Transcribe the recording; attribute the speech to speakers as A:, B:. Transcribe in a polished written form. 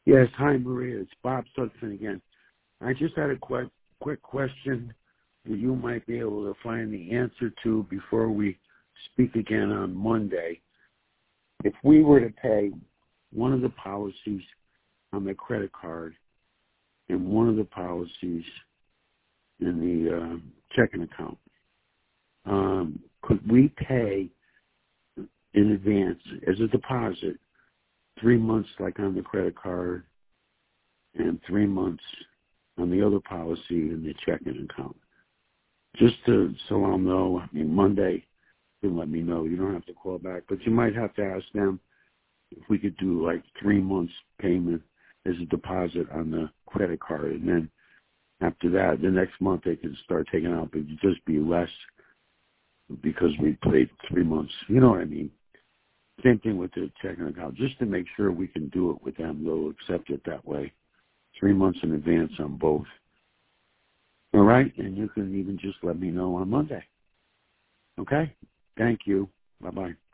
A: Yes, hi Maria. It's Bob Sutphin again. I just had a quick question that you might be able to find the answer to before we speak again on Monday. If we were to pay one of the policies on the credit card and one of the policies in the checking account, could we pay in advance as a deposit 3 months like on the credit card and 3 months on the other policy in the checking account? Just so I'll know. I mean, Monday, you can let me know. You don't have to call back, but you might have to ask them if we could do like 3 months payment as a deposit on the credit card, and then after that, the next month they can start taking out, but it'd just be less because we paid 3 months. You know what I mean? Same thing with the checking account, just to make sure we can do it with them. They'll accept it that way. 3 months in advance on both. All right? And you can even just let me know on Monday. Okay? Thank you. Bye-bye.